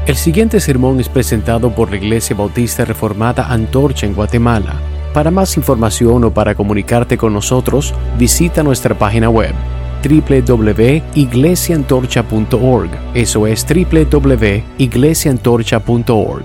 El siguiente sermón es presentado por la Iglesia Bautista Reformada Antorcha en Guatemala. Para más información o para comunicarte con nosotros, visita nuestra página web www.iglesiantorcha.org. Eso es www.iglesiantorcha.org.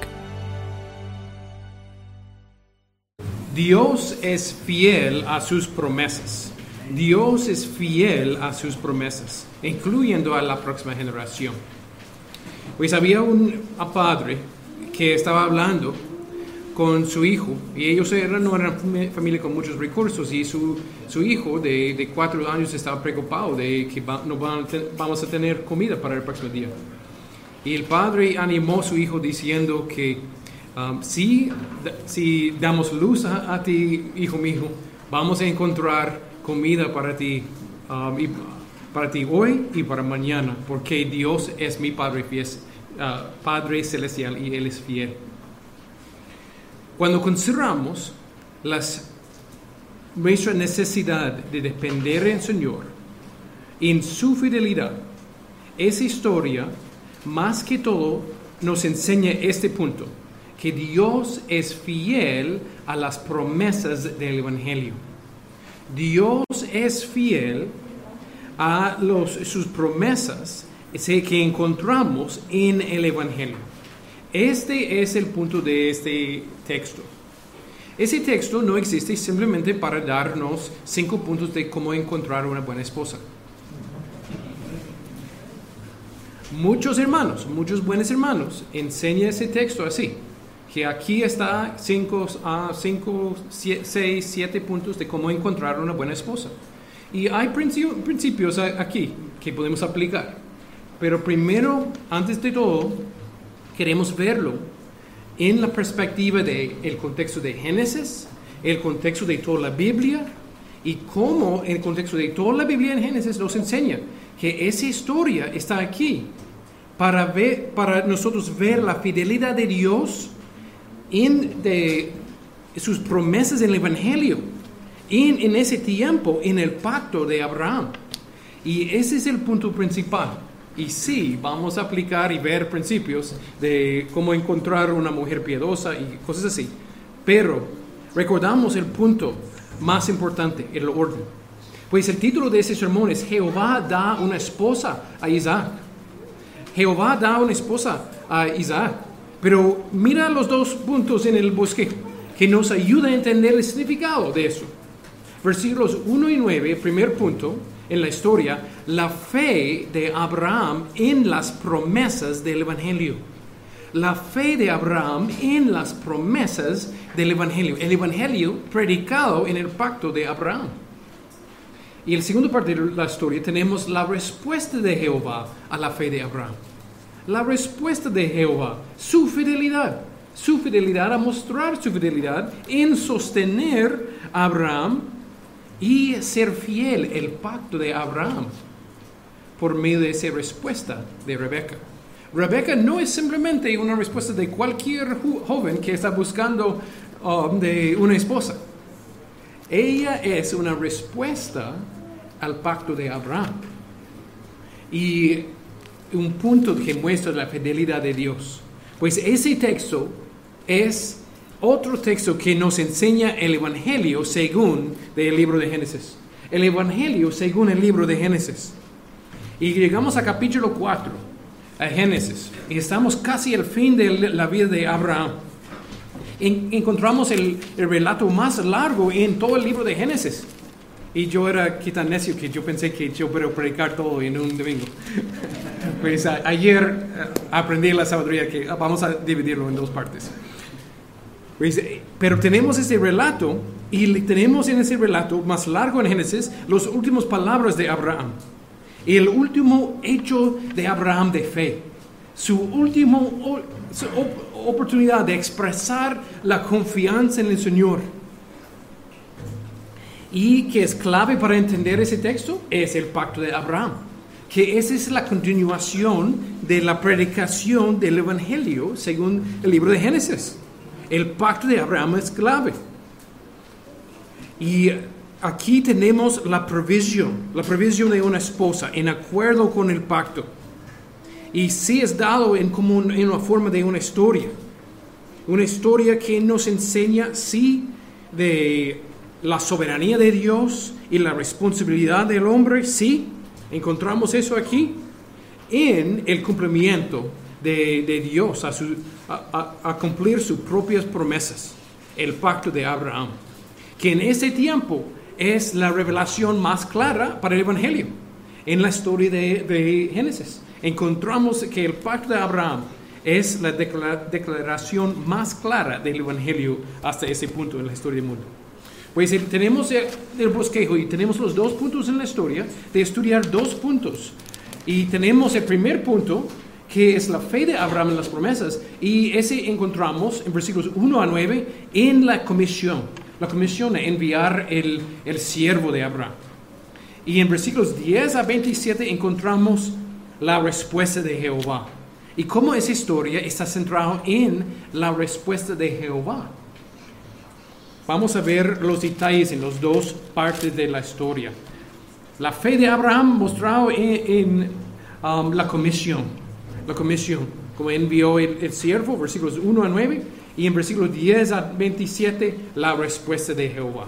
Dios es fiel a sus promesas. Dios es fiel a sus promesas, incluyendo a la próxima generación. Pues había un padre que estaba hablando con su hijo, y ellos eran una familia con muchos recursos, y su hijo de 4 años estaba preocupado de que vamos a tener comida para el próximo día. Y el padre animó a su hijo diciendo que si damos luz a ti, hijo mío, vamos a encontrar comida para ti, para ti hoy y para mañana, porque Dios es mi Padre fiel, Padre celestial, y Él es fiel. Cuando consideramos nuestra necesidad de depender en el Señor, en su fidelidad, esa historia, más que todo, nos enseña este punto, que Dios es fiel a las promesas del Evangelio. Dios es fiel a sus promesas que encontramos en el Evangelio. Este es el punto de este texto. Ese texto no existe simplemente para darnos 5 puntos de cómo encontrar una buena esposa. Muchos buenos hermanos, enseñan ese texto así, que aquí está 5, 6, 7 puntos de cómo encontrar una buena esposa. Y hay principios aquí que podemos aplicar. Pero primero, antes de todo, queremos verlo en la perspectiva del contexto de Génesis, el contexto de toda la Biblia, y cómo el contexto de toda la Biblia en Génesis nos enseña que esa historia está aquí para nosotros ver la fidelidad de Dios de sus promesas en el Evangelio, en ese tiempo, en el pacto de Abraham. Y ese es el punto principal. Y sí, vamos a aplicar y ver principios de cómo encontrar una mujer piadosa y cosas así. Pero recordamos el punto más importante, el orden. Pues el título de ese sermón es Jehová da una esposa a Isaac. Jehová da una esposa a Isaac. Pero mira los 2 puntos en el bosquejo que nos ayuda a entender el significado de eso. Versículos 1 y 9, primer punto en la historia, la fe de Abraham en las promesas del Evangelio. La fe de Abraham en las promesas del Evangelio. El Evangelio predicado en el pacto de Abraham. Y en la segunda parte de la historia tenemos la respuesta de Jehová a la fe de Abraham. La respuesta de Jehová, su fidelidad a mostrar su fidelidad en sostener a Abraham y ser fiel el pacto de Abraham por medio de esa respuesta de Rebeca. Rebeca no es simplemente una respuesta de cualquier joven que está buscando de una esposa. Ella es una respuesta al pacto de Abraham. Y un punto que muestra la fidelidad de Dios. Pues ese texto es otro texto que nos enseña el Evangelio según el libro de Génesis. El Evangelio según el libro de Génesis. Y llegamos a capítulo 4, a Génesis. Y estamos casi al fin de la vida de Abraham. Encontramos el relato más largo en todo el libro de Génesis. Y yo era tan necio que yo pensé que yo puedo predicar todo en un domingo. Pues ayer aprendí la sabiduría que vamos a dividirlo en 2 partes. Pues, pero tenemos ese relato, y tenemos en ese relato más largo en Génesis las últimas palabras de Abraham. Y el último hecho de Abraham de fe. Su última oportunidad de expresar la confianza en el Señor. Y que es clave para entender ese texto es el pacto de Abraham. Que esa es la continuación de la predicación del Evangelio según el libro de Génesis. El pacto de Abraham es clave. Y aquí tenemos la provisión de una esposa en acuerdo con el pacto. Y sí es dado en una forma de una historia. Una historia que nos enseña, sí, de la soberanía de Dios y la responsabilidad del hombre, sí. Encontramos eso aquí en el cumplimiento de Dios a cumplir sus propias promesas, el pacto de Abraham, que en ese tiempo es la revelación más clara para el Evangelio. En la historia de Génesis encontramos que el pacto de Abraham es la declaración más clara del Evangelio hasta ese punto en la historia del mundo. Pues tenemos el bosquejo y tenemos los 2 puntos en la historia de estudiar 2 puntos. Y tenemos el primer punto, que es la fe de Abraham en las promesas, y ese encontramos en versículos 1 a 9 en la comisión de enviar el siervo de Abraham. Y en versículos 10 a 27 encontramos la respuesta de Jehová. Y cómo esa historia está centrada en la respuesta de Jehová. Vamos a ver los detalles en las 2 partes de la historia. La fe de Abraham mostrado en la comisión, como envió el siervo, versículos 1 a 9, y en versículos 10 a 27, la respuesta de Jehová.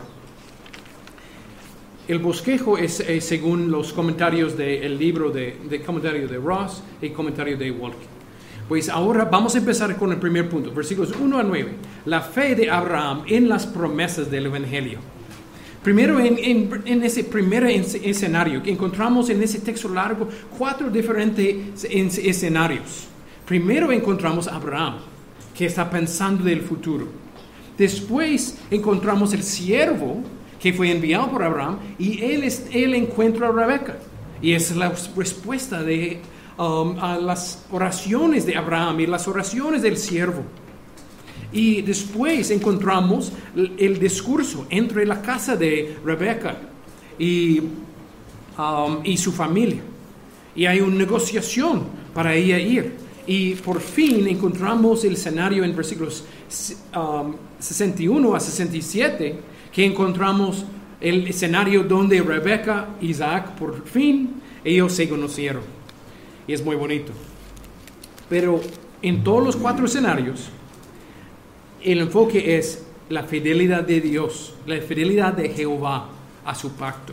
El bosquejo es según los comentarios del libro de comentario de Ross y comentario de Walker. Pues ahora vamos a empezar con el primer punto, versículos 1 a 9, la fe de Abraham en las promesas del Evangelio. Primero, en ese primer escenario, que encontramos en ese texto largo 4 diferentes escenarios. Primero encontramos a Abraham, que está pensando del futuro. Después encontramos el siervo, que fue enviado por Abraham, y él encuentra a Rebeca. Y es la respuesta a las oraciones de Abraham y las oraciones del siervo. Y después encontramos el discurso entre la casa de Rebeca y su familia. Y hay una negociación para ella ir. Y por fin encontramos el escenario en versículos 61 a 67, que encontramos el escenario donde Rebeca y Isaac, por fin, ellos se conocieron. Y es muy bonito. Pero en todos los 4 escenarios, el enfoque es la fidelidad de Dios, la fidelidad de Jehová a su pacto.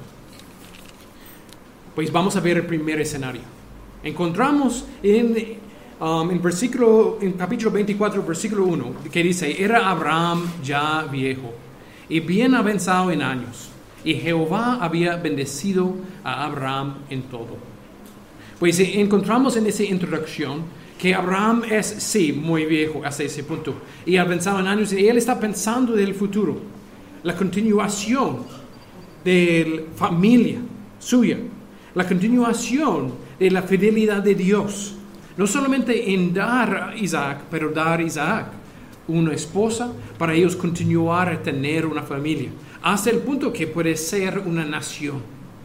Pues vamos a ver el primer escenario. Encontramos en capítulo 24, versículo 1, que dice: era Abraham ya viejo y bien avanzado en años, y Jehová había bendecido a Abraham en todo. Pues encontramos en esa introducción que Abraham es, sí, muy viejo hasta ese punto, y avanzado en años, y él está pensando del futuro, la continuación de la familia suya, la continuación de la fidelidad de Dios, no solamente en dar a Isaac, pero dar a Isaac una esposa para ellos continuar a tener una familia, hasta el punto que puede ser una nación,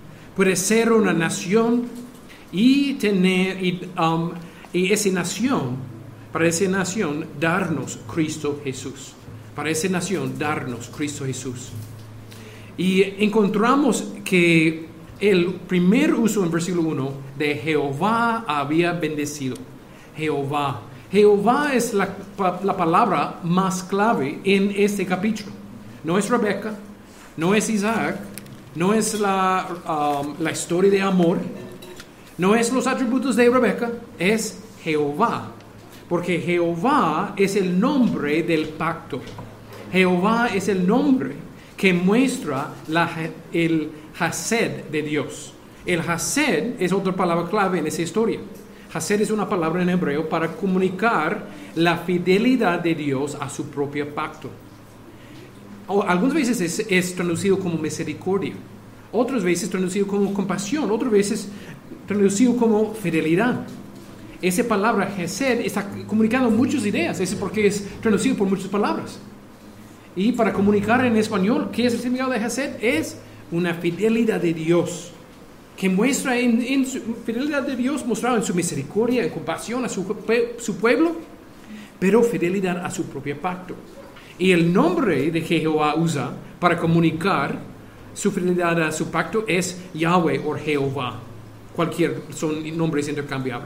y tener y esa nación, para esa nación darnos Cristo Jesús. Para esa nación darnos Cristo Jesús. Y encontramos que el primer uso en versículo 1 de Jehová había bendecido. Jehová. Jehová es la palabra más clave en este capítulo. No es Rebeca, no es Isaac, no es la historia de amor, no es los atributos de Rebeca, es Jehová, porque Jehová es el nombre del pacto. Jehová es el nombre que muestra el Hased de Dios. El Hased es otra palabra clave en esa historia. Hased es una palabra en hebreo para comunicar la fidelidad de Dios a su propio pacto. Algunas veces es traducido como misericordia, otras veces traducido como compasión, otras veces traducido como fidelidad. Esa palabra Hesed está comunicando muchas ideas, es porque es traducido por muchas palabras. Y para comunicar en español, ¿qué es el significado de Hesed? Es una fidelidad de Dios, que muestra en su fidelidad de Dios, mostrada en su misericordia, en compasión a su pueblo, pero fidelidad a su propio pacto. Y el nombre de Jehová usa para comunicar su fidelidad a su pacto es Yahweh o Jehová. Son nombres intercambiables.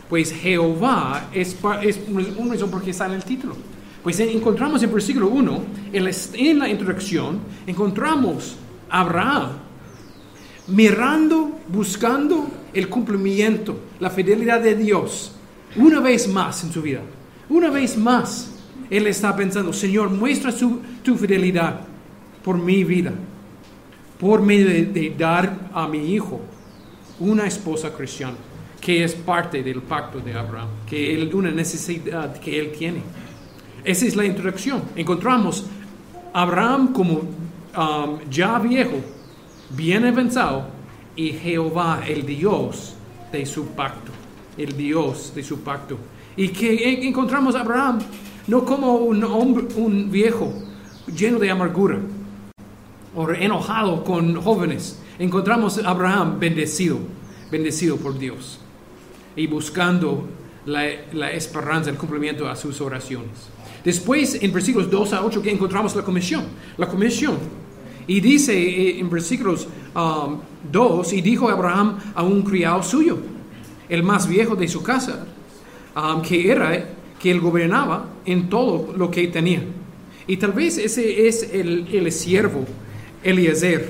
Pues Jehová es una razón por qué está en el título. Pues encontramos en versículo 1, en la introducción, encontramos a Abraham mirando, buscando el cumplimiento, la fidelidad de Dios, una vez más en su vida. Una vez más, él está pensando, Señor, muestra tu fidelidad por mi vida, por medio de dar a mi hijo una esposa cristiana, que es parte del pacto de Abraham, una necesidad que él tiene. Esa es la introducción. Encontramos a Abraham como ya viejo, bien avanzado, y Jehová, el Dios de su pacto. El Dios de su pacto. Y que encontramos a Abraham no como un viejo lleno de amargura o enojado con jóvenes. Encontramos a Abraham bendecido por Dios y buscando la esperanza, el cumplimiento a sus oraciones. Después, en versículos 2 a 8, que encontramos la comisión. Y dice en versículos 2, y dijo Abraham a un criado suyo, el más viejo de su casa, que él gobernaba en todo lo que tenía. Y tal vez ese es el siervo Eliezer,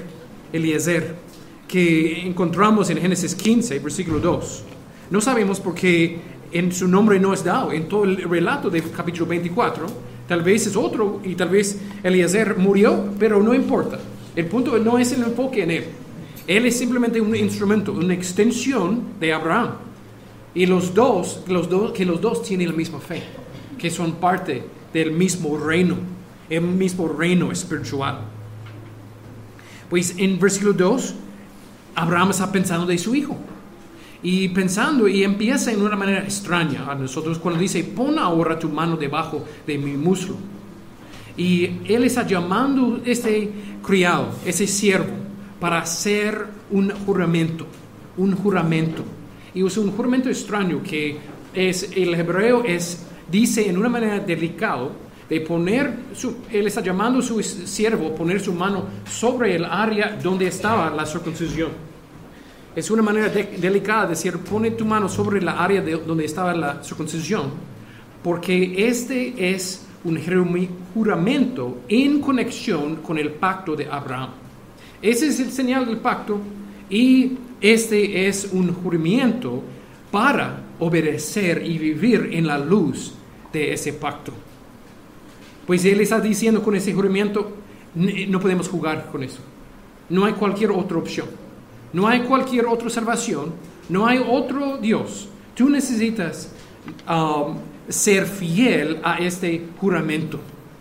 que encontramos en Génesis 15, versículo 2. No sabemos por qué en su nombre no es dado en todo el relato del capítulo 24. Tal vez es otro y tal vez Eliezer murió, pero no importa. El punto no es el enfoque en él. Él es simplemente un instrumento, una extensión de Abraham. Y los dos tienen la misma fe, que son parte del mismo reino, el mismo reino espiritual. Pues en versículo 2, Abraham está pensando de su hijo. Y pensando, y empieza en una manera extraña a nosotros cuando dice, pon ahora tu mano debajo de mi muslo. Y él está llamando a este criado, ese siervo, para hacer un juramento. Y es un juramento extraño que el hebreo dice en una manera delicada de poner, él está llamando a su siervo a poner su mano sobre el área donde estaba la circuncisión. Es una manera delicada de decir, pone tu mano sobre la área donde estaba la circuncisión, porque este es un juramento en conexión con el pacto de Abraham. Ese es el señal del pacto y este es un juramento para obedecer y vivir en la luz de ese pacto. Pues él está diciendo con ese juramento, no podemos jugar con eso. No hay cualquier otra opción. No hay cualquier otra salvación, no hay otro Dios. Tú necesitas ser fiel a este juramento.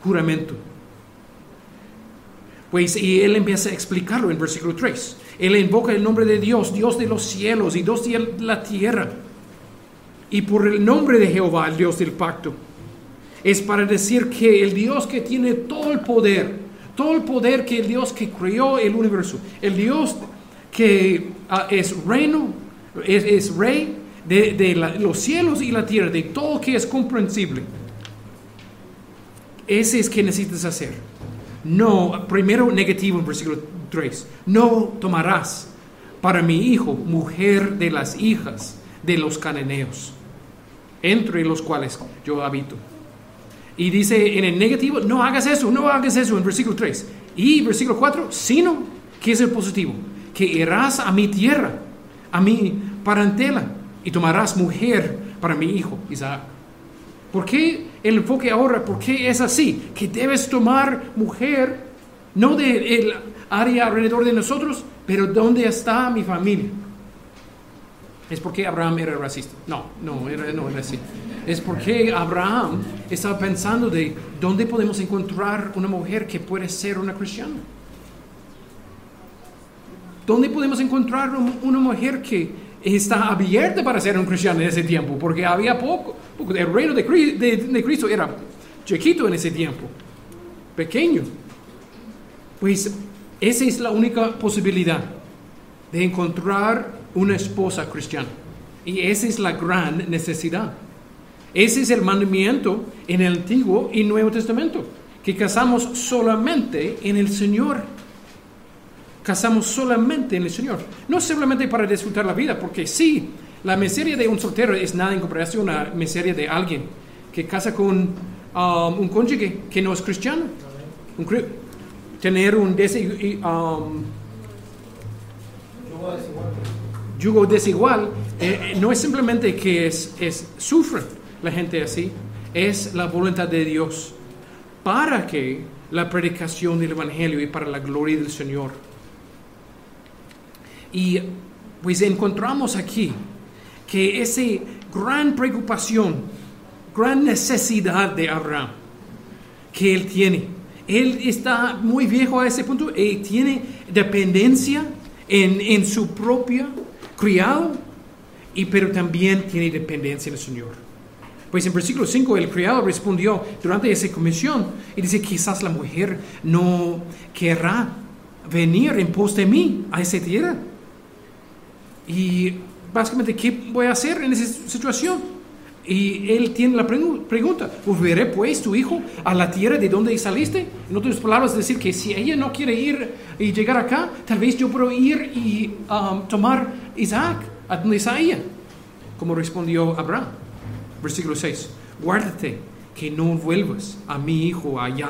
Pues y él empieza a explicarlo en versículo 3. Él invoca el nombre de Dios, Dios de los cielos y Dios de la tierra. Y por el nombre de Jehová, el Dios del pacto. Es para decir que el Dios que tiene todo el poder que el Dios que creó el universo, el Dios que es rey de los cielos y la tierra, de todo que es comprensible. Ese es que necesitas hacer. No, primero negativo en versículo 3. No tomarás para mi hijo mujer de las hijas de los cananeos, entre los cuales yo habito. Y dice en el negativo, no hagas eso en versículo 3. Y versículo 4, sino, ¿qué es el positivo? Que irás a mi tierra, a mi parentela, y tomarás mujer para mi hijo Isaac. ¿Por qué el enfoque ahora? ¿Por qué es así? Que debes tomar mujer, no del área alrededor de nosotros, pero ¿dónde está mi familia? ¿Es porque Abraham era racista? No era así. Es porque Abraham estaba pensando de dónde podemos encontrar una mujer que puede ser una cristiana. ¿Dónde podemos encontrar una mujer que está abierta para ser un cristiano en ese tiempo? Porque había poco. El reino de Cristo era chiquito en ese tiempo, pequeño. Pues esa es la única posibilidad de encontrar una esposa cristiana. Y esa es la gran necesidad. Ese es el mandamiento en el Antiguo y Nuevo Testamento, que casamos solamente en el Señor. Casamos solamente en el Señor. No simplemente para disfrutar la vida, porque sí, La miseria de un soltero es nada en comparación a la miseria de alguien que casa con un cónyuge que no es cristiano. Tener un yugo desigual no es simplemente que sufre la gente así, es la voluntad de Dios para que la predicación del Evangelio y para la gloria del Señor. Y pues encontramos aquí que esa gran preocupación, gran necesidad de Abraham que él tiene, él está muy viejo a ese punto y tiene dependencia en su propio criado, pero también tiene dependencia en el Señor. Pues en versículo 5 el criado respondió durante esa comisión y dice, quizás la mujer no querrá venir en pos de mí a esa tierra. Y básicamente, ¿qué voy a hacer en esa situación? Y él tiene la pregunta, ¿volveré pues tu hijo a la tierra de donde saliste? En otras palabras, decir que si ella no quiere ir y llegar acá, tal vez yo puedo ir y tomar Isaac a donde está ella. Como respondió Abraham. Versículo 6. Guárdate que no vuelvas a mi hijo allá.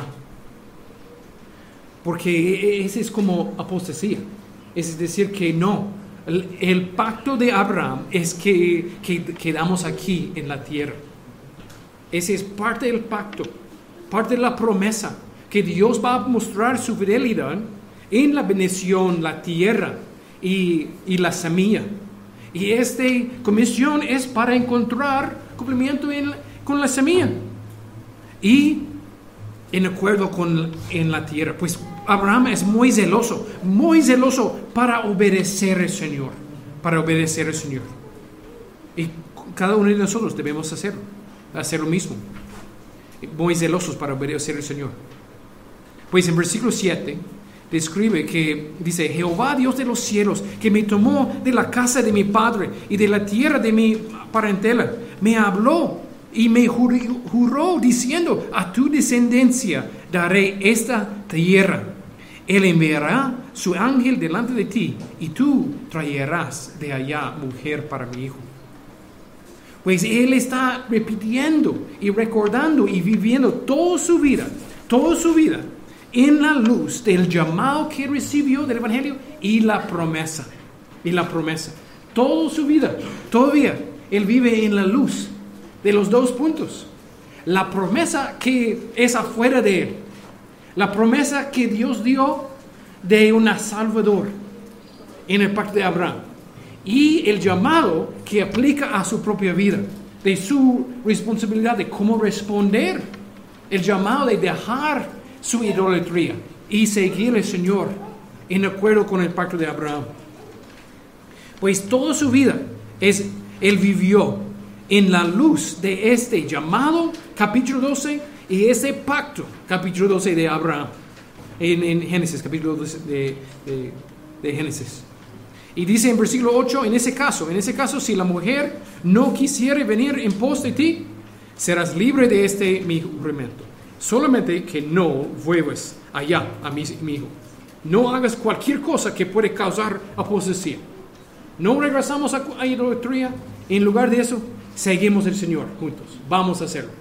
Porque ese es como apostasía. Es decir, que no. El pacto de Abraham es que quedamos aquí en la tierra. Ese es parte del pacto, parte de la promesa, que Dios va a mostrar su fidelidad en la bendición, la tierra y la semilla. Y esta comisión es para encontrar cumplimiento con la semilla y en acuerdo en la tierra. Pues Abraham es muy celoso para obedecer al Señor, Y cada uno de nosotros debemos hacer lo mismo, muy celosos para obedecer al Señor. Pues en versículo 7 describe que dice, Jehová Dios de los cielos, que me tomó de la casa de mi padre y de la tierra de mi parentela, me habló y me juró diciendo, a tu descendencia daré esta tierra. Él enviará su ángel delante de ti y tú traerás de allá mujer para mi hijo. Pues él está repitiendo y recordando y viviendo toda su vida en la luz del llamado que recibió del Evangelio y la promesa. Toda su vida, todavía, él vive en la luz de los dos puntos. La promesa que es afuera de él. La promesa que Dios dio de un Salvador en el pacto de Abraham. Y el llamado que aplica a su propia vida. De su responsabilidad de cómo responder. El llamado de dejar su idolatría y seguir al Señor en acuerdo con el pacto de Abraham. Pues toda su vida él vivió en la luz de este llamado, capítulo 12, y ese pacto, capítulo 12 de Abraham, en Génesis, capítulo 12 de Génesis. Y dice en versículo 8, en ese caso, si la mujer no quisiere venir en pos de ti, serás libre de mi juramento. Solamente que no vuelvas allá a mi hijo. No hagas cualquier cosa que puede causar apostasía. No regresamos a idolatría. En lugar de eso, seguimos al Señor juntos. Vamos a hacerlo.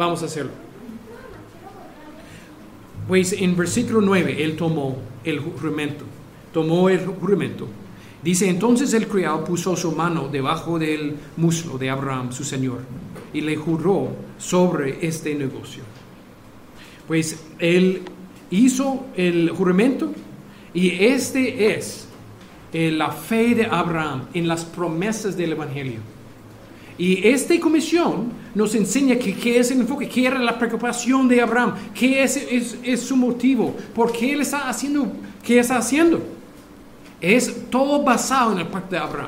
Pues en versículo 9, él tomó el juramento. Dice, entonces el criado puso su mano debajo del muslo de Abraham, su señor, y le juró sobre este negocio. Pues él hizo el juramento y este es la fe de Abraham en las promesas del Evangelio. Y esta comisión nos enseña qué es el enfoque, qué era la preocupación de Abraham, qué es su motivo, por qué él está haciendo, qué está haciendo. Es todo basado en el pacto de Abraham.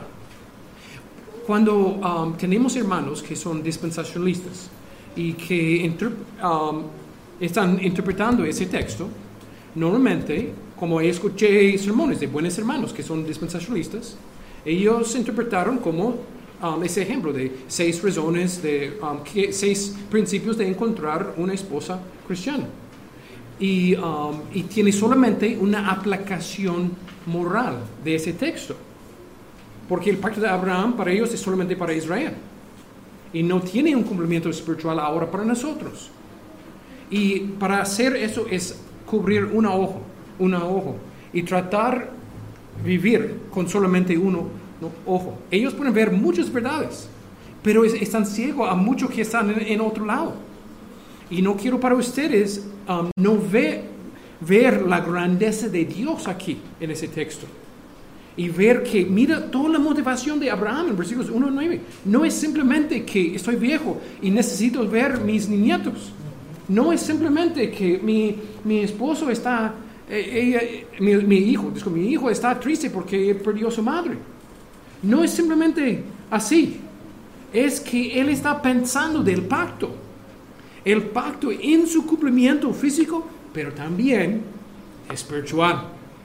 Cuando tenemos hermanos que son dispensacionalistas y que están interpretando ese texto, normalmente, como escuché sermones de buenos hermanos que son dispensacionalistas, ellos interpretaron como ese ejemplo de 6 razones, 6 principios de encontrar una esposa cristiana. Y tiene solamente una aplicación moral de ese texto. porque el pacto de Abraham para ellos es solamente para Israel. Y no tiene un cumplimiento espiritual ahora para nosotros. Y para hacer eso es cubrir un ojo, y tratar vivir con solamente uno ojo. Ellos pueden ver muchas verdades, pero están ciegos a muchos que están en otro lado. Y no quiero para ustedes no ver la grandeza de Dios aquí en ese texto. Y ver que, mira, toda la motivación de Abraham en versículos 1 a 9. No es simplemente que estoy viejo y necesito ver mis nietos. No es simplemente que mi esposo está, mi hijo está triste porque perdió a su madre. No es simplemente así. Es que él está pensando del pacto. El pacto en su cumplimiento físico, pero también espiritual.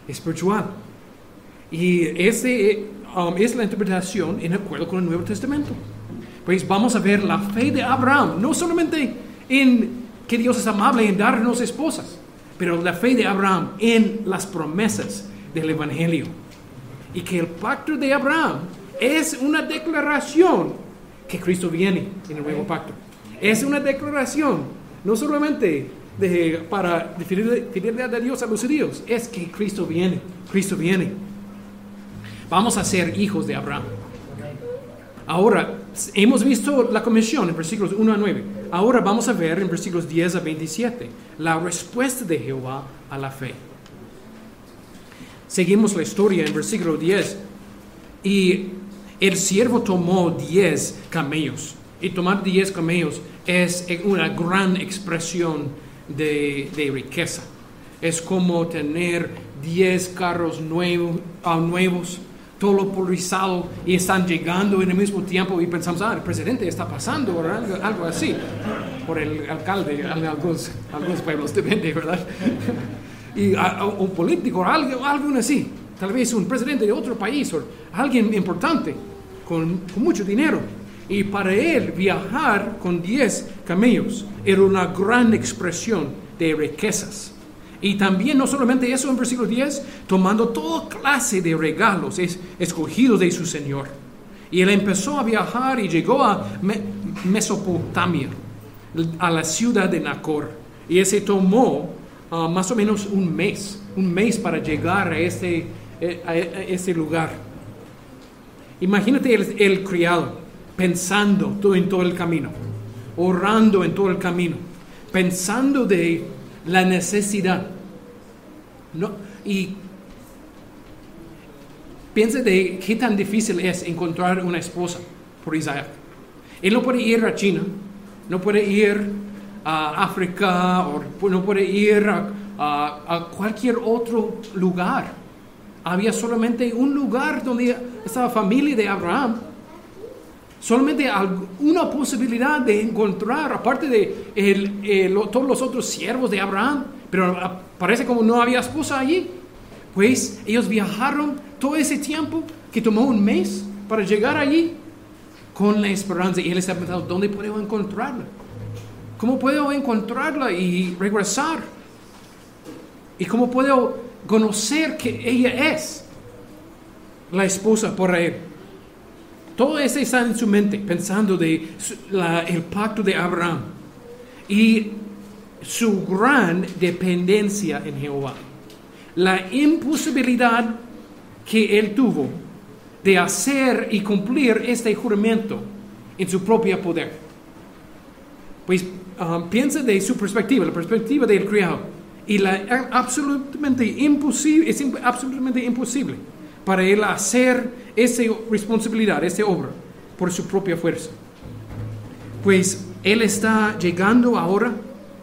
Y es la interpretación en acuerdo con el Nuevo Testamento. Pues vamos a ver la fe de Abraham, no solamente en que Dios es amable en darnos esposas, pero la fe de Abraham en las promesas del Evangelio. Y que el pacto de Abraham es una declaración que Cristo viene en el nuevo pacto. Es una declaración, no solamente para fidelidad de Dios a los judíos, es que Cristo viene. Vamos a ser hijos de Abraham. Ahora, hemos visto la comisión en versículos 1 a 9. Ahora vamos a ver en versículos 10 a 27 la respuesta de Jehová a la fe. Seguimos la historia en versículo 10. Y el siervo tomó 10 camellos. Y tomar 10 camellos es una gran expresión de riqueza. Es como tener 10 carros nuevos, todo lo polarizado, y están llegando en el mismo tiempo y pensamos, el presidente está pasando, o algo así, por el alcalde, en algunos pueblos depende, ¿verdad? Y un político, algo así, tal vez un presidente de otro país, o alguien importante, con mucho dinero. Y para él viajar con 10 camellos era una gran expresión de riquezas. Y también no solamente eso en versículo 10, tomando toda clase de regalos escogidos de su Señor. Y él empezó a viajar y llegó a Mesopotamia, a la ciudad de Nacor. Y ese tomó más o menos un mes para llegar a este lugar. Imagínate el criado pensando en todo el camino, orando en todo el camino, pensando de la necesidad, ¿no? Y piensa de qué tan difícil es encontrar una esposa por Isaac. Él no puede ir a China, no puede ir a África, o no puede ir a cualquier otro lugar. Había solamente un lugar donde estaba la familia de Abraham. Solamente una posibilidad de encontrar, aparte de todos los otros siervos de Abraham, pero parece como no había esposa allí. Pues ellos viajaron todo ese tiempo que tomó un mes para llegar allí con la esperanza. Y él está pensando, ¿dónde puedo encontrarla? ¿Cómo puedo encontrarla y regresar? ¿Y cómo puedo conocer que ella es la esposa para él? Todo eso está en su mente, pensando el pacto de Abraham y su gran dependencia en Jehová. La imposibilidad que él tuvo de hacer y cumplir este juramento en su propio poder. Pues piensa de su perspectiva, la perspectiva del criado. Y es absolutamente imposible para él hacer esa responsabilidad, esa obra, por su propia fuerza. Pues él está llegando ahora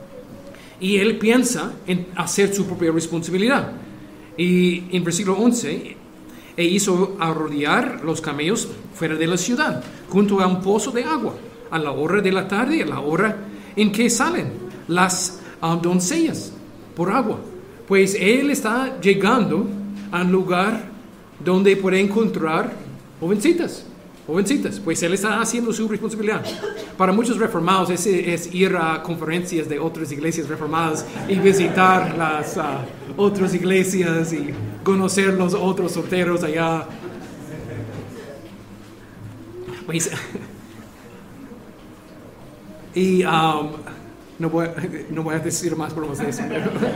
y él piensa en hacer su propia responsabilidad. Y en versículo 11, e hizo arrodillar los camellos fuera de la ciudad, junto a un pozo de agua, a la hora de la tarde, a la hora en que salen las doncellas por agua. Pues él está llegando a un lugar donde puede encontrar jovencitas. Pues él está haciendo su responsabilidad. Para muchos reformados es ir a conferencias de otras iglesias reformadas y visitar las otras iglesias y conocer los otros solteros allá. Pues, y no voy a decir más bromas de eso.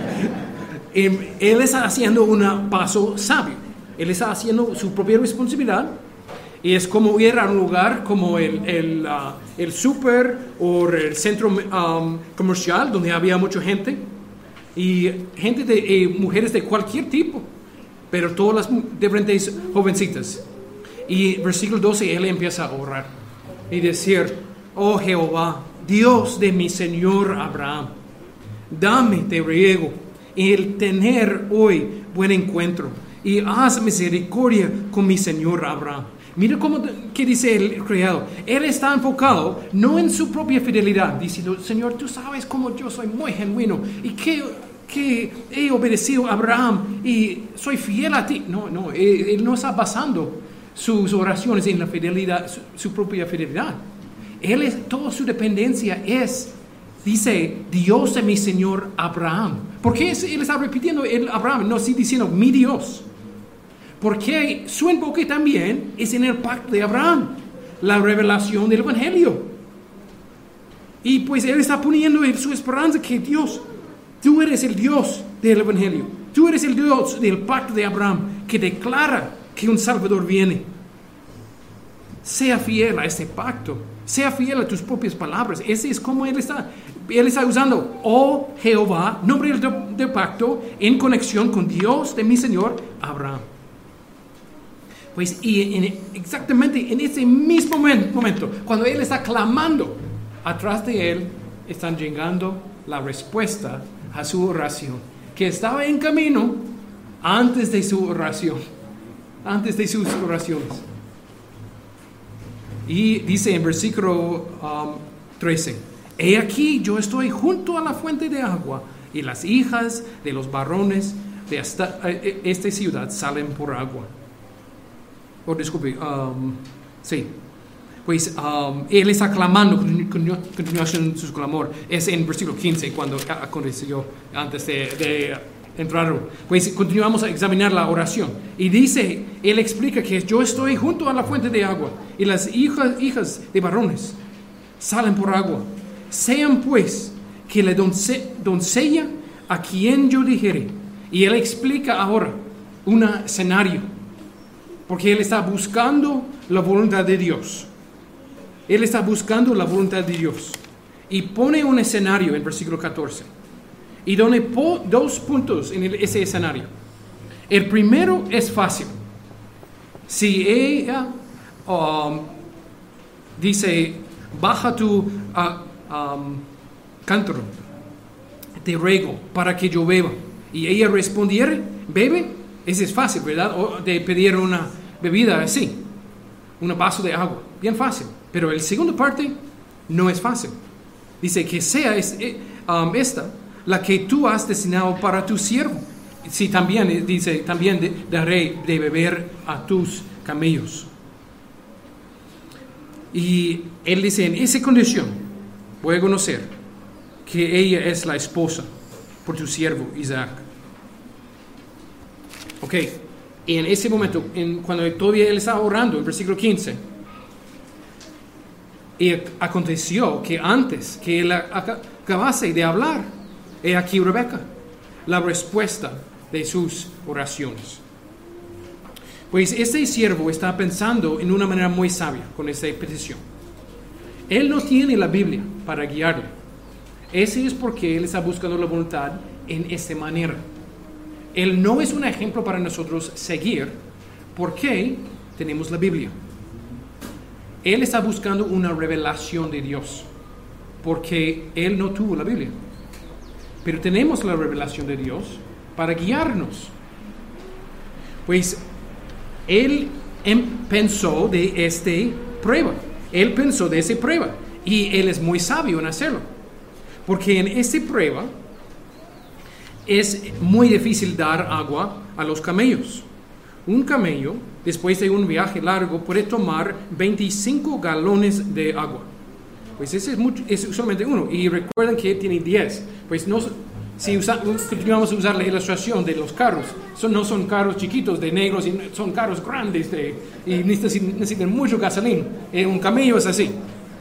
Él está haciendo un paso sabio. Él está haciendo su propia responsabilidad. Y es como ir a un lugar como el súper o el centro comercial donde había mucha gente. Y gente mujeres de cualquier tipo. Pero todas las diferentes jovencitas. Y versículo 12, él empieza a orar. Y decir, oh Jehová, Dios de mi Señor Abraham, dame, te ruego, el tener hoy buen encuentro. Y haz misericordia con mi Señor Abraham. Mira qué dice el criado. Él está enfocado no en su propia fidelidad, diciendo, Señor, tú sabes cómo yo soy muy genuino y que he obedecido a Abraham y soy fiel a ti. No, él no está basando sus oraciones en la fidelidad, su propia fidelidad. Toda su dependencia dice, Dios de mi Señor Abraham. ¿Por qué él está repitiendo el Abraham? No está diciendo mi Dios. Porque su enfoque también es en el pacto de Abraham, la revelación del Evangelio. Y pues él está poniendo en su esperanza que Dios, tú eres el Dios del Evangelio. Tú eres el Dios del pacto de Abraham que declara que un Salvador viene. Sea fiel a este pacto. Sea fiel a tus propias palabras. Ese es como él está usando, oh Jehová, nombre del pacto, en conexión con Dios de mi Señor Abraham. Pues exactamente en ese mismo momento, cuando él está clamando, atrás de él están llegando la respuesta a su oración, que estaba en camino antes de su oración, antes de sus oraciones. Y dice en versículo 13, he aquí yo estoy junto a la fuente de agua, y las hijas de los varones de esta ciudad salen por agua. Disculpe, sí. Pues él está clamando, continuación de su clamor. Es en versículo 15, cuando aconteció antes de entrar. Pues continuamos a examinar la oración. Y dice, él explica que yo estoy junto a la fuente de agua, y las hijas de varones salen por agua. Sean pues que la doncella a quien yo dijere. Y él explica ahora un escenario. Porque él está buscando la voluntad de Dios. Él está buscando la voluntad de Dios. Y pone un escenario en versículo 14. Y donde dos puntos en ese escenario. El primero es fácil. Si ella dice, baja tu cántaro, te ruego para que yo beba. Y ella respondiere, bebe. Ese es fácil, ¿verdad? O de pedir una bebida así, un vaso de agua, bien fácil. Pero el segundo parte no es fácil. Dice que sea esta la que tú has destinado para tu siervo. Sí, también dice, también daré de beber a tus camellos. Y él dice, en esa condición voy a conocer que ella es la esposa por tu siervo Isaac. Ok, y en ese momento, cuando todavía él estaba orando, en versículo 15, y aconteció que antes que él acabase de hablar, he aquí Rebeca, la respuesta de sus oraciones. Pues este siervo está pensando en una manera muy sabia con esta petición. Él no tiene la Biblia para guiarle. Ese es porque él está buscando la voluntad en esta manera. Él no es un ejemplo para nosotros seguir porque tenemos la Biblia. Él está buscando una revelación de Dios porque él no tuvo la Biblia. Pero tenemos la revelación de Dios para guiarnos. Pues él pensó de esta prueba. Él pensó de esa prueba. Y él es muy sabio en hacerlo. Porque en esta prueba es muy difícil dar agua a los camellos. Un camello, después de un viaje largo, puede tomar 25 galones de agua. Pues ese es solamente uno. Y recuerden que tiene 10. Pues Si continuamos a usar la ilustración de los carros, no son carros chiquitos de negros, son carros grandes y necesitan mucho gasolina. Un camello es así.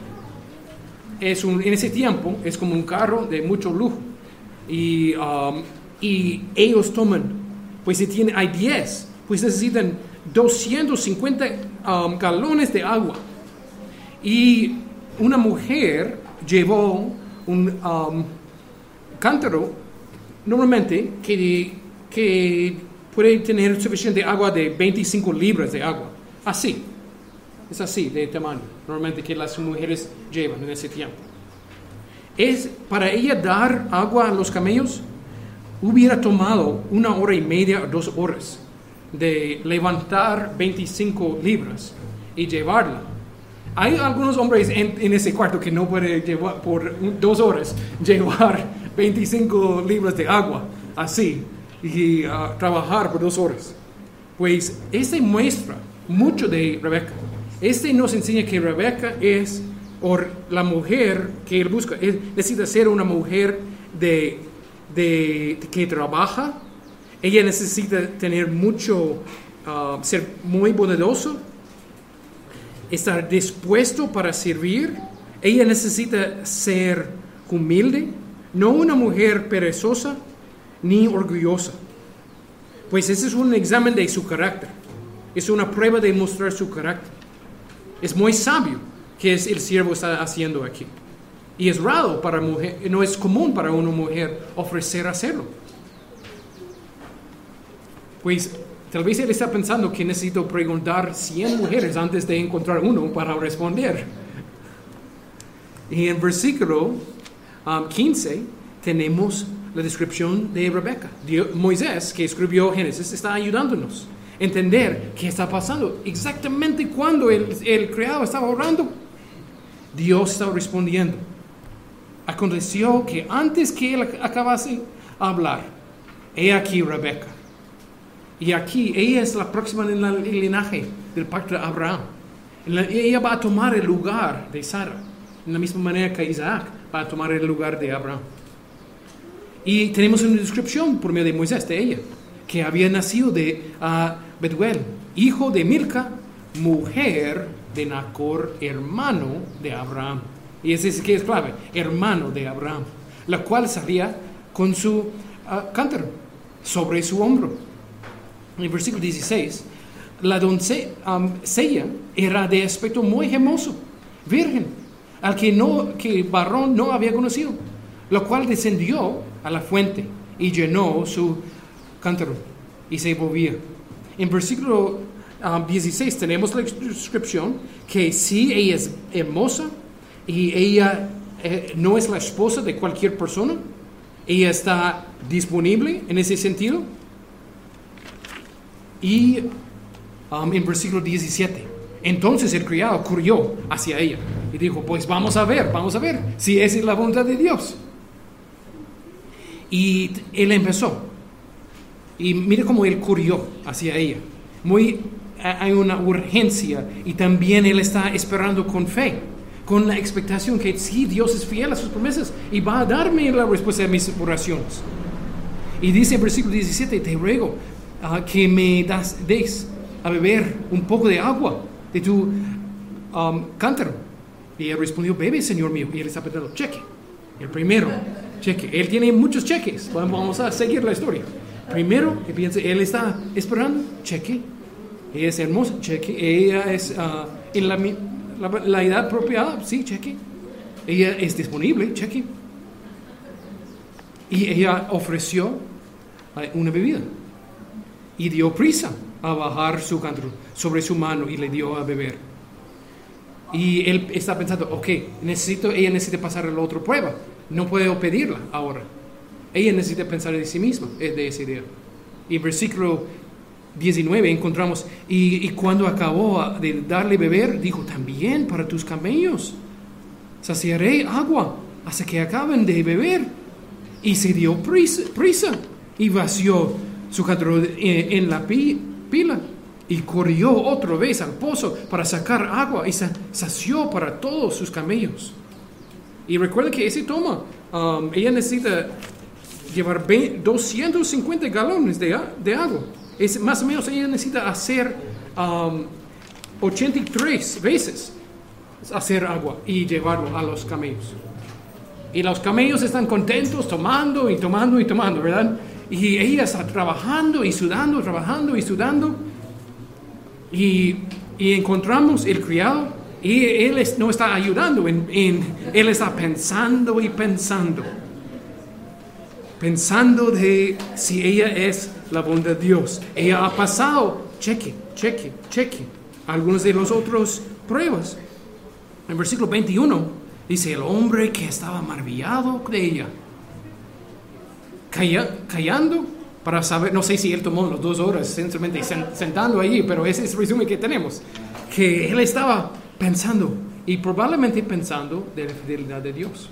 En ese tiempo es como un carro de mucho lujo. Y ellos toman, pues si hay 10, pues necesitan 250 galones de agua. Y una mujer llevó un cántaro, normalmente, que puede tener suficiente agua de 25 libras de agua. Así. Es así de tamaño, normalmente, que las mujeres llevan en ese tiempo. Para ella dar agua a los camellos, hubiera tomado 1 hora y media o 2 horas de levantar 25 libras y llevarla. Hay algunos hombres en ese cuarto que no pueden llevar por 2 horas llevar 25 libras de agua así y trabajar por 2 horas. Pues este muestra mucho de Rebeca. Este nos enseña que Rebeca es, o la mujer que él busca, necesita ser una mujer que trabaja. Ella necesita tener mucho, ser muy bondadoso, estar dispuesto para servir. Ella necesita ser humilde, no una mujer perezosa ni orgullosa. Pues ese es un examen de su carácter. Es una prueba de mostrar su carácter. Es muy sabio que el siervo está haciendo aquí. Y es raro para mujer, no es común para una mujer ofrecer hacerlo. Pues tal vez él está pensando que necesito preguntar 100 mujeres antes de encontrar uno para responder. Y en versículo 15 tenemos la descripción de Rebeca. Moisés, que escribió Génesis, está ayudándonos a entender qué está pasando. Exactamente cuando el criado estaba orando, Dios estaba respondiendo. Aconteció que antes que él acabase de hablar, he aquí Rebeca. Y aquí ella es la próxima en el linaje del pacto de Abraham. Ella va a tomar el lugar de Sara, en la misma manera que Isaac va a tomar el lugar de Abraham. Y tenemos una descripción por medio de Moisés de ella, que había nacido de Betuel, hijo de Milca, mujer de Nacor, hermano de Abraham. Y ese es que es clave, hermano de Abraham, la cual salía con su cántaro sobre su hombro. En el versículo 16, la doncella era de aspecto muy hermoso, virgen, al que varón no había conocido, lo cual descendió a la fuente y llenó su cántaro y se volvía. En versículo 16 tenemos la descripción que sí, ella es hermosa y ella no es la esposa de cualquier persona, ella está disponible en ese sentido. Y en versículo 17, entonces el criado corrió hacia ella y dijo, pues vamos a ver si esa es la voluntad de Dios. Y él empezó. Y mire cómo él corrió hacia ella. Hay una urgencia y también él está esperando con fe, con la expectación que sí, Dios es fiel a sus promesas y va a darme la respuesta a mis oraciones. Y dice en versículo 17, te ruego que me des a beber un poco de agua de tu cántaro. Y él respondió, bebe, Señor mío. Y él está pensando, cheque. El primero, cheque. Él tiene muchos cheques. Vamos a seguir la historia. Primero, que piense, él está esperando, cheque. Ella es hermosa, cheque. Ella es en la edad apropiada, sí, cheque. Ella es disponible, cheque. Y ella ofreció una bebida. Y dio prisa a bajar su cántaro sobre su mano y le dio a beber. Y él está pensando, ok, ella necesita pasar la otra prueba. No puedo pedirla ahora. Ella necesita pensar de sí misma, de esa idea. Y en versículo 19 encontramos, y cuando acabó de darle beber, dijo, también para tus camellos saciaré agua hasta que acaben de beber. Y se dio prisa y vació su cántaro en la pila y corrió otra vez al pozo para sacar agua y sació para todos sus camellos. Y recuerda que ese toma, ella necesita llevar 250 galones de agua. Es más o menos, ella necesita hacer 83 veces hacer agua y llevarlo a los camellos. Y los camellos están contentos tomando, ¿verdad? Y ella está trabajando y sudando, trabajando y sudando. Y encontramos el criado y él no está ayudando, él está pensando y pensando de si ella es la bondad de Dios. Ella ha pasado, cheque, algunos de los otros pruebas. En versículo 21 dice, el hombre que estaba maravillado de ella, callando para saber, no sé si él tomó las 2 horas simplemente sentando allí, pero ese es el resumen que tenemos, que él estaba pensando y probablemente pensando de la fidelidad de Dios.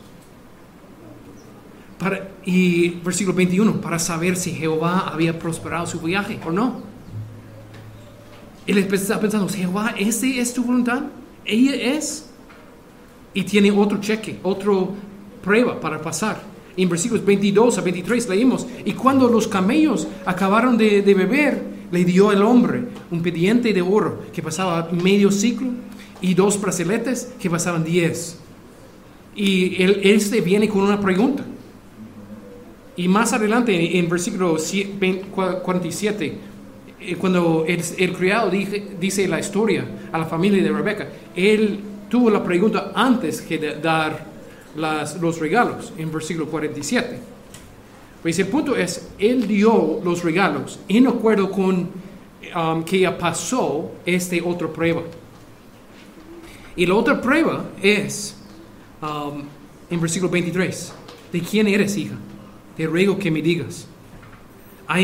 Y versículo 21, para saber si Jehová había prosperado su viaje o no. Él está pensando, Jehová, ¿esta es tu voluntad? Ella es. Y tiene otro cheque, otra prueba para pasar. En versículos 22 a 23 leímos, y cuando los camellos acabaron de beber, le dio el hombre un pendiente de oro que pasaba medio ciclo y 2 brazaletes que pasaban 10. Y él viene con una pregunta. Y más adelante, en versículo 47, cuando el criado dice la historia a la familia de Rebeca, él tuvo la pregunta antes que de dar los regalos, en versículo 47. Pues el punto es, él dio los regalos en acuerdo con que ella pasó otra prueba. Y la otra prueba es, en versículo 23, ¿de quién eres, hija? Te ruego que me digas, ¿hay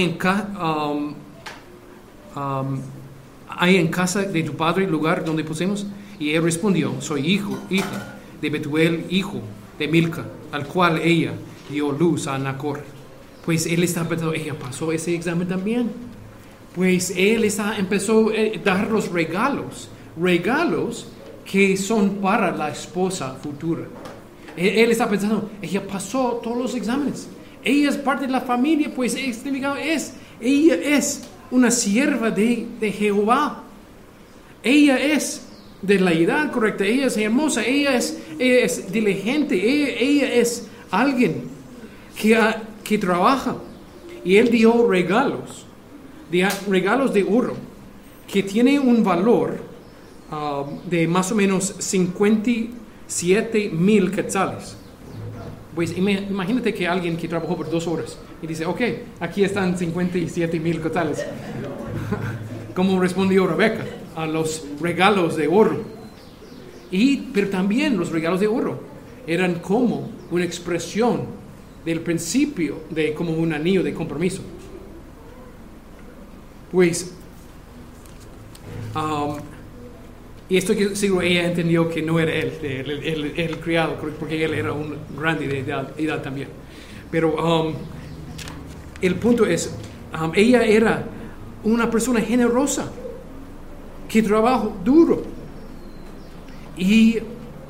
en casa de tu padre lugar donde posemos? Y él respondió, soy hija de Betuel, hijo de Milca, al cual ella dio luz a Nacor. Pues él está pensando, ella pasó ese examen también. Pues él empezó a dar los regalos que son para la esposa futura. Él está pensando, ella pasó todos los exámenes. Ella es parte de la familia, pues ella es una sierva de Jehová. Ella es de la edad correcta, ella es hermosa, ella es diligente, ella es alguien que trabaja. Y él dio regalos de oro que tiene un valor de más o menos 57,000 quetzales. Pues imagínate que alguien que trabajó por 2 horas y dice, ok, aquí están 57,000 quetzales. ¿Cómo respondió Rebeca a los regalos de oro? Pero también los regalos de oro eran como una expresión del principio de como un anillo de compromiso. Pues, y esto que seguro ella entendió que no era él, el criado, porque él era un grande de edad también. Pero el punto es, ella era una persona generosa, que trabajó duro. Y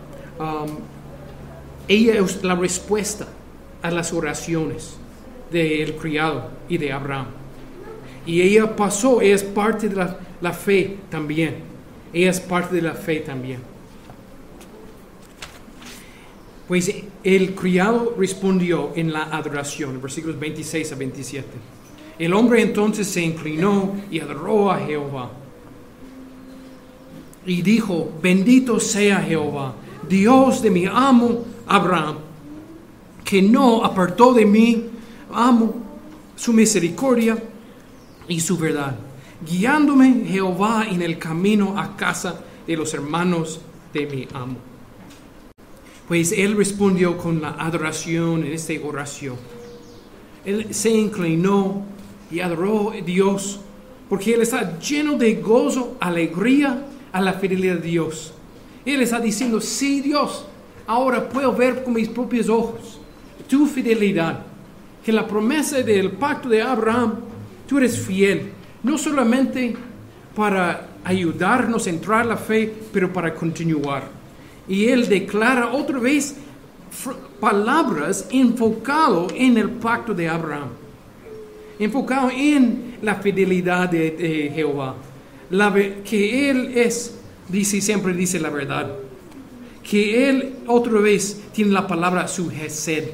ella es la respuesta a las oraciones del criado y de Abraham. Y ella es parte de la fe también. Ella es parte de la fe también. Pues el criado respondió en la adoración, versículos 26 a 27. El hombre entonces se inclinó y adoró a Jehová. Y dijo, bendito sea Jehová, Dios de mi amo Abraham, que no apartó de mí, amo, su misericordia y su verdad, guiándome Jehová en el camino a casa de los hermanos de mi amo. Pues él respondió con la adoración en esta oración. Él se inclinó y adoró a Dios, porque él está lleno de gozo, alegría, a la fidelidad de Dios. Él está diciendo, sí, Dios, ahora puedo ver con mis propios ojos tu fidelidad, que la promesa del pacto de Abraham, tú eres fiel, no solamente para ayudarnos a entrar en la fe, pero para continuar. Y él declara otra vez palabras enfocado en el pacto de Abraham, enfocado en la fidelidad de Jehová, que Él siempre dice la verdad, que Él otra vez tiene la palabra su hesed,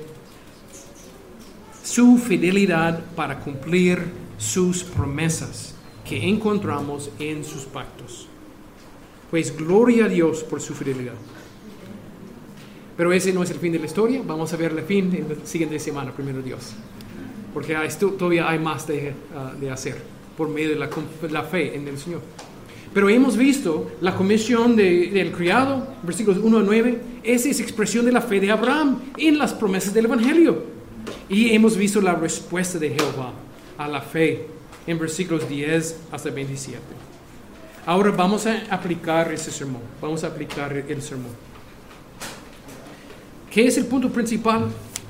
su fidelidad para cumplir sus promesas que encontramos en sus pactos. Pues gloria a Dios por su fidelidad. Pero ese no es el fin de la historia. Vamos a ver el fin en la siguiente semana, primero Dios. Porque todavía hay más de hacer por medio de la fe en el Señor. Pero hemos visto la comisión del criado, versículos 1 a 9. Esa es expresión de la fe de Abraham en las promesas del Evangelio. Y hemos visto la respuesta de Jehová a la fe en versículos 10 hasta 27. Ahora vamos a aplicar ese sermón. Vamos a aplicar el sermón. ¿Qué es el punto principal?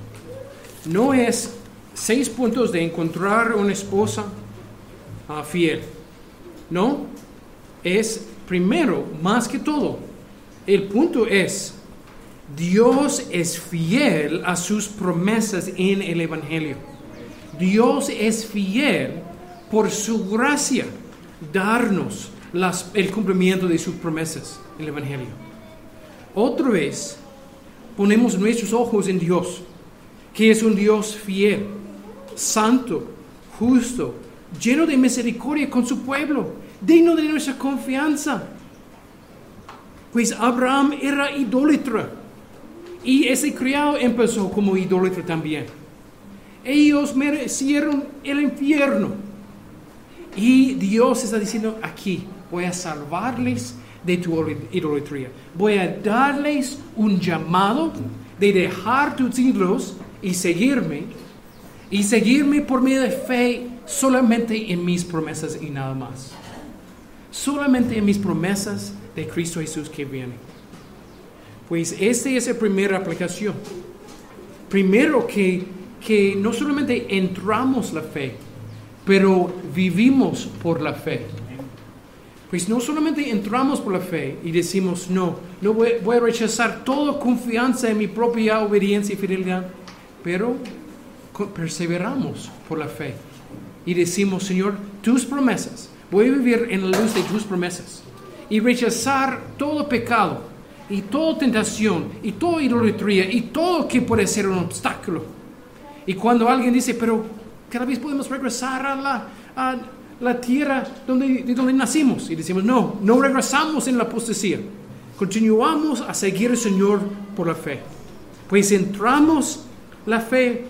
No es 6 puntos de encontrar una esposa fiel. No. Es primero, más que todo, el punto es: Dios es fiel a sus promesas en el Evangelio. Dios es fiel por su gracia darnos el cumplimiento de sus promesas en el Evangelio. Otra vez, ponemos nuestros ojos en Dios, que es un Dios fiel, santo, justo, lleno de misericordia con su pueblo, digno de nuestra confianza. Pues Abraham era idólatra y ese criado empezó como idólatra también. Ellos merecieron el infierno y Dios está diciendo: aquí voy a salvarles de tu idolatría, voy a darles un llamado de dejar tus ídolos y seguirme por medio de fe solamente en mis promesas y nada más. Solamente en mis promesas de Cristo Jesús que viene. Pues esta es la primera aplicación. Primero que no solamente entramos la fe, pero vivimos por la fe. Pues no solamente entramos por la fe y decimos no voy a rechazar toda confianza en mi propia obediencia y fidelidad, pero perseveramos por la fe y decimos: Señor, tus promesas, voy a vivir en la luz de tus promesas y rechazar todo pecado y toda tentación y toda idolatría y todo que puede ser un obstáculo. Y cuando alguien dice: pero cada vez podemos regresar a la tierra de donde nacimos, y decimos: no regresamos en la apostasía, continuamos a seguir al Señor por la fe. Pues entramos la fe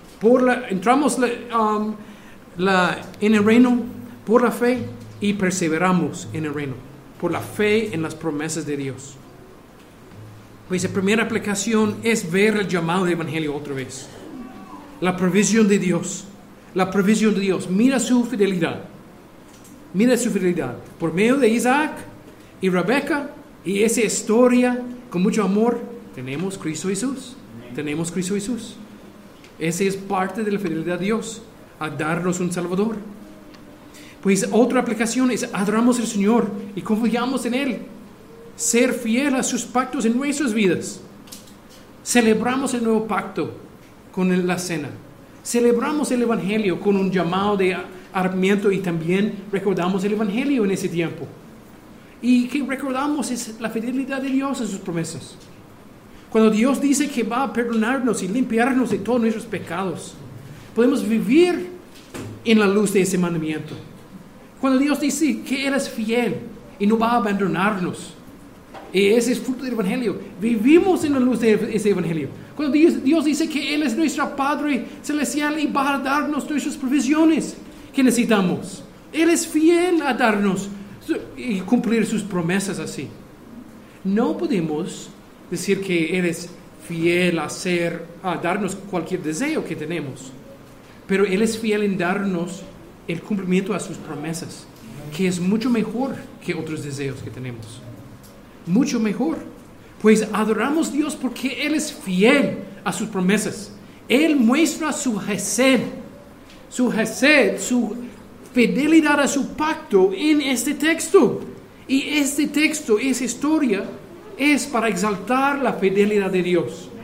en el reino por la fe y perseveramos en el reino por la fe en las promesas de Dios. Pues la primera aplicación es ver el llamado del Evangelio otra vez. La provisión de Dios. Mira su fidelidad. Por medio de Isaac y Rebeca y esa historia con mucho amor, tenemos Cristo Jesús. Esa es parte de la fidelidad de Dios, a darnos un Salvador. Pues otra aplicación es: adoramos al Señor y confiamos en Él. Ser fiel a sus pactos en nuestras vidas. Celebramos el nuevo pacto con la cena. Celebramos el Evangelio con un llamado de arrepentimiento y también recordamos el Evangelio en ese tiempo. Y que recordamos es la fidelidad de Dios a sus promesas. Cuando Dios dice que va a perdonarnos y limpiarnos de todos nuestros pecados, podemos vivir en la luz de ese mandamiento. Cuando Dios dice que Él es fiel y no va a abandonarnos, y ese es fruto del Evangelio, vivimos en la luz de ese Evangelio. Cuando Dios dice que Él es nuestro Padre Celestial y va a darnos nuestras provisiones que necesitamos, Él es fiel a darnos y cumplir sus promesas así. No podemos decir que Él es fiel a darnos cualquier deseo que tenemos, pero Él es fiel en darnos el cumplimiento a sus promesas, que es mucho mejor que otros deseos que tenemos. Mucho mejor. Pues adoramos a Dios porque Él es fiel a sus promesas. Él muestra su hesed, su fidelidad a su pacto en este texto. Y este texto, esa historia, es para exaltar la fidelidad de Dios.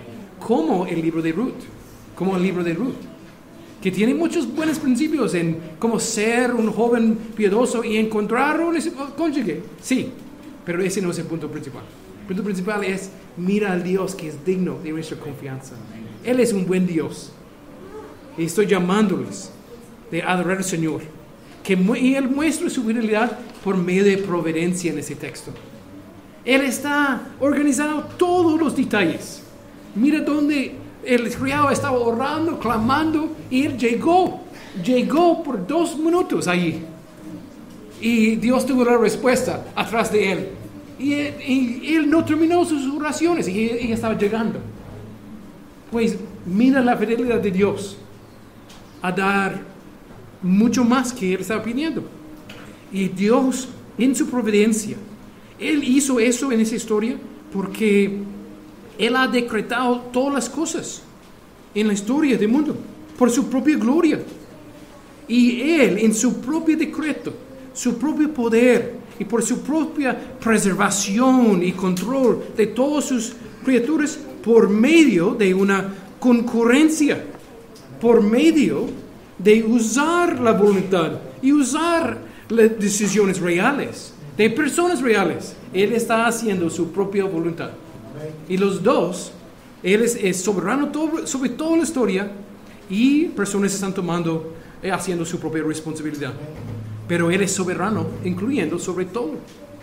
como el libro de Ruth, que tiene muchos buenos principios en cómo ser un joven piadoso y encontrar un cónyuge. Sí, pero ese no es el punto principal. El punto principal es, mira al Dios que es digno de nuestra confianza. Él es un buen Dios. Y estoy llamándoles de adorar al Señor. Y Él muestra su fidelidad por medio de providencia en ese texto. Él está organizando todos los detalles. Mira dónde el criado estaba orando, clamando, y él llegó por 2 minutos allí. Y Dios tuvo la respuesta atrás de él. Y él no terminó sus oraciones y ella estaba llegando. Pues mira la fidelidad de Dios a dar mucho más que él estaba pidiendo. Y Dios, en su providencia, Él hizo eso en esa historia porque Él ha decretado todas las cosas en la historia del mundo por su propia gloria. Y Él, en su propio decreto, su propio poder y por su propia preservación y control de todas sus criaturas, por medio de una concurrencia, por medio de usar la voluntad y usar las decisiones reales de personas reales, Él está haciendo su propia voluntad. Y los dos, Él es soberano sobre toda la historia, y personas están haciendo su propia responsabilidad. Pero Él es soberano, incluyendo sobre todo.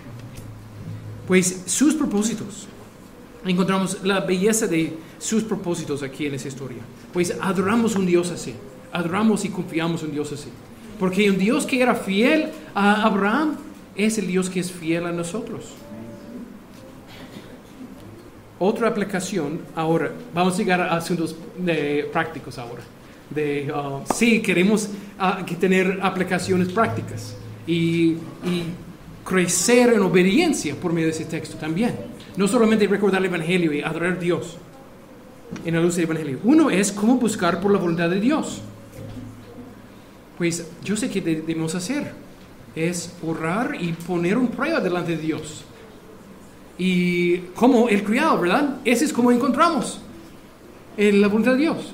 Pues sus propósitos, encontramos la belleza de sus propósitos aquí en esa historia. Pues adoramos un Dios así, adoramos y confiamos en un Dios así. Porque un Dios que era fiel a Abraham es el Dios que es fiel a nosotros. Otra aplicación ahora, vamos a llegar a asuntos prácticos ahora. Sí, queremos tener aplicaciones prácticas y crecer en obediencia por medio de ese texto también. No solamente recordar el Evangelio y adorar a Dios en la luz del Evangelio. Uno es cómo buscar por la voluntad de Dios. Pues yo sé que debemos hacer es orar y poner un prueba delante de Dios. Y como el criado, ¿verdad? Ese es como encontramos la voluntad de Dios.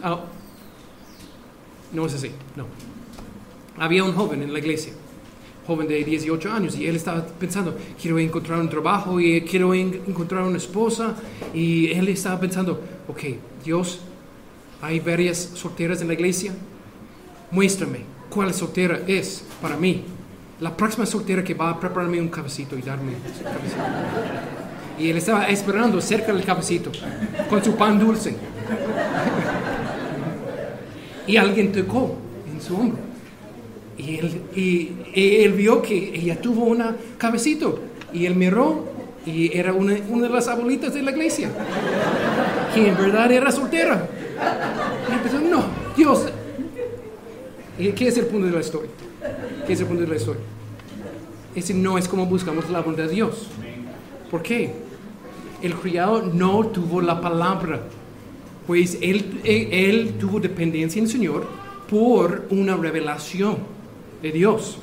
No es así, no. Había un joven en la iglesia, joven de 18 años, y él estaba pensando, quiero encontrar un trabajo y quiero encontrar una esposa. Y él estaba pensando, ok, Dios, hay varias solteras en la iglesia, muéstrame cuál soltera es para mí. La próxima soltera que va a prepararme un cafecito y darme ese cafecito. Y él estaba esperando cerca del cafecito con su pan dulce. Y alguien tocó en su hombro. Y él vio que ella tuvo un cafecito. Y él miró y era una de las abuelitas de la iglesia, que en verdad era soltera. Y empezó, no, Dios. ¿Qué es el punto de la historia? ¿Qué es el punto de la historia? Ese no es como buscamos la voluntad de Dios. ¿Por qué? El criado no tuvo la palabra, pues él tuvo dependencia en el Señor por una revelación de Dios.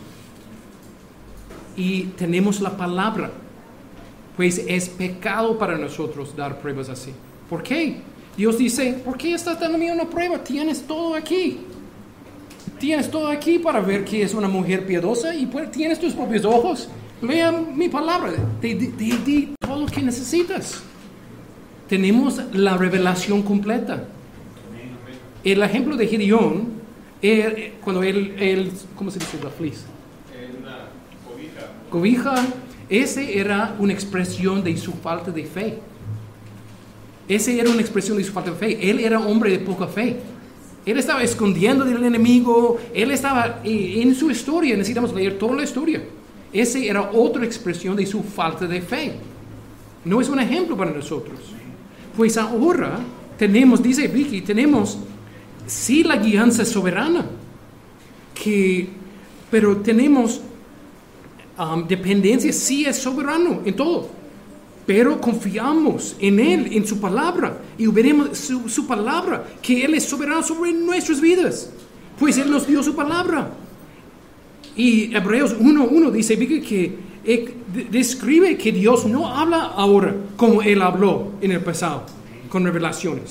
Y tenemos la palabra, pues es pecado para nosotros dar pruebas así. ¿Por qué? Dios dice, ¿por qué estás dándome una prueba? Tienes todo aquí. Tienes todo aquí para ver que es una mujer piadosa y tienes tus propios ojos. Lea mi palabra, te di todo lo que necesitas. Tenemos la revelación completa. El ejemplo de Gedeón, cuando él ¿cómo se dice la fleece? Cobija, ese era una expresión de su falta de fe. Ese era una expresión de su falta de fe. Él era hombre de poca fe. Él estaba escondiendo del enemigo. Él estaba en su historia. Necesitamos leer toda la historia. Esa era otra expresión de su falta de fe. No es un ejemplo para nosotros. Pues ahora tenemos, dice Vicky, tenemos sí la guianza soberana, pero tenemos dependencia, sí es soberano en todo. Pero confiamos en Él, en su palabra, y veremos su palabra, que Él es soberano sobre nuestras vidas, pues Él nos dio su palabra. Y Hebreos 1:1 dice que describe que Dios no habla ahora como Él habló en el pasado, con revelaciones.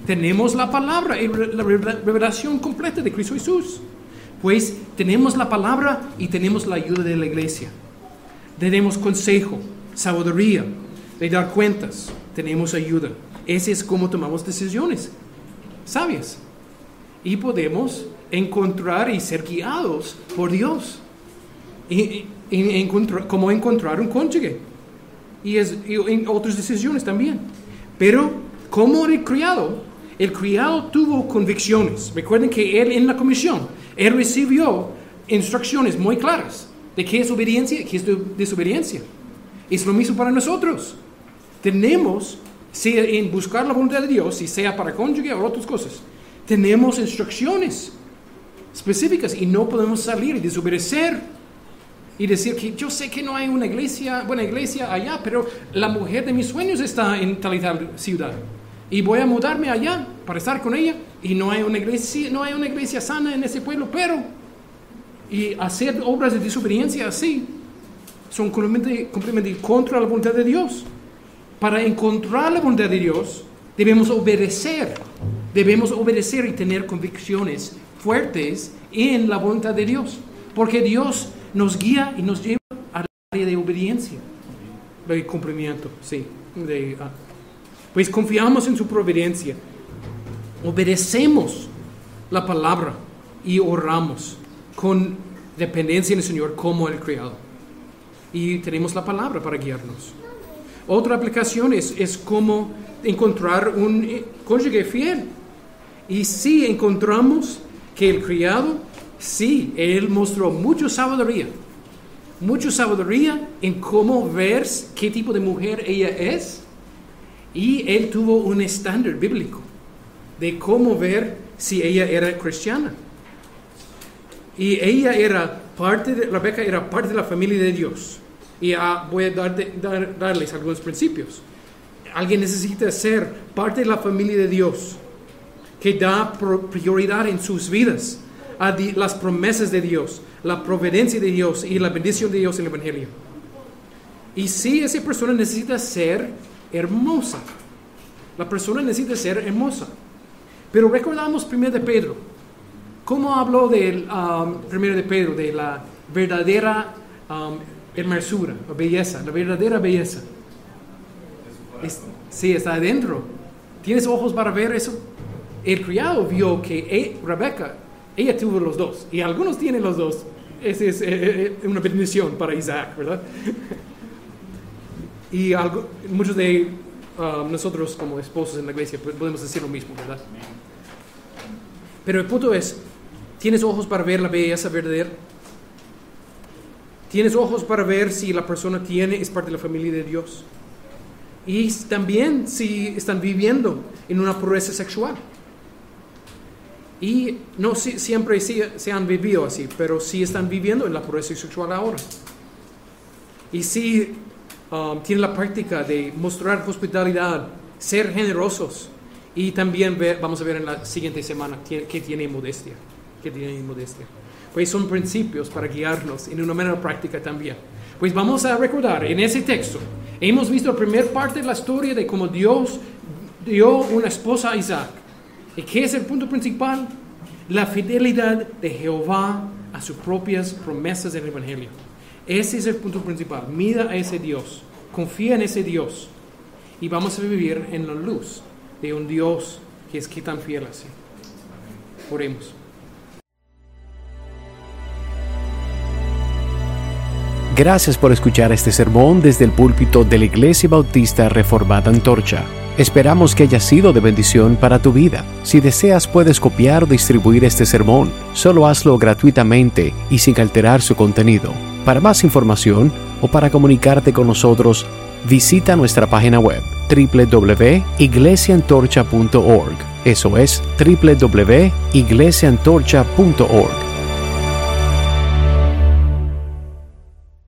Tenemos la palabra y la revelación completa de Cristo Jesús. Pues tenemos la palabra y tenemos la ayuda de la iglesia. Tenemos consejo, sabiduría, de dar cuentas. Tenemos ayuda. Ese es como tomamos decisiones sabias. Y podemos encontrar y ser guiados por Dios. Y cómo encontrar un cónyuge. Y en otras decisiones también. Pero como el criado tuvo convicciones. Recuerden que él en la comisión, él recibió instrucciones muy claras de qué es obediencia y qué es desobediencia. Es lo mismo para nosotros. Tenemos, sea en buscar la voluntad de Dios, si sea para cónyuge o otras cosas, tenemos instrucciones específicas y no podemos salir y desobedecer y decir que yo sé que no hay una buena iglesia allá, pero la mujer de mis sueños está en tal y tal ciudad y voy a mudarme allá para estar con ella y no hay una iglesia sana en ese pueblo, y hacer obras de desobediencia así son completamente contra la voluntad de Dios. Para encontrar la voluntad de Dios debemos obedecer y tener convicciones fuertes en la voluntad de Dios, porque Dios nos guía y nos lleva al área de obediencia, de cumplimiento, sí. Pues confiamos en su providencia, obedecemos la palabra y oramos con dependencia en el Señor como el criado. Y tenemos la palabra para guiarnos. Otra aplicación es cómo encontrar un cónyuge fiel. Y si encontramos que el criado, sí, él mostró mucha sabiduría en cómo ver qué tipo de mujer ella es, y él tuvo un estándar bíblico de cómo ver si ella era cristiana. Y Rebeca era parte de la familia de Dios. Y voy a darles algunos principios. Alguien necesita ser parte de la familia de Dios, que da prioridad en sus vidas a las promesas de Dios, la providencia de Dios y la bendición de Dios en el Evangelio. Y si esa persona necesita ser hermosa, la persona necesita ser hermosa. Pero recordamos 1 de Pedro. ¿Cómo habló del 1 de Pedro? De la verdadera hermosura o belleza, la verdadera belleza. Sí, está adentro. ¿Tienes ojos para ver eso? El criado vio que Rebeca, ella tuvo los dos, y algunos tienen los dos. Esa es una bendición para Isaac, ¿verdad? Y muchos de nosotros como esposos en la iglesia podemos decir lo mismo, ¿verdad? Pero el punto es, ¿tienes ojos para ver la belleza verdadera? ¿Tienes ojos para ver si la persona es parte de la familia de Dios? Y también si están viviendo en una pureza sexual. Y no siempre se han vivido así, pero sí están viviendo en la pureza sexual ahora. Y si tienen la práctica de mostrar hospitalidad, ser generosos, y también vamos a ver en la siguiente semana que tiene modestia. Pues son principios para guiarnos en una manera práctica también. Pues vamos a recordar en ese texto, hemos visto la primera parte de la historia de cómo Dios dio una esposa a Isaac. ¿Y qué es el punto principal? La fidelidad de Jehová a sus propias promesas en el Evangelio. Ese es el punto principal. Mira a ese Dios, confía en ese Dios, y vamos a vivir en la luz de un Dios que es tan fiel así. Oremos. Gracias por escuchar este sermón desde el púlpito de la Iglesia Bautista Reformada Antorcha. Esperamos que haya sido de bendición para tu vida. Si deseas, puedes copiar o distribuir este sermón. Solo hazlo gratuitamente y sin alterar su contenido. Para más información o para comunicarte con nosotros, visita nuestra página web www.iglesiantorcha.org. Eso es www.iglesiantorcha.org.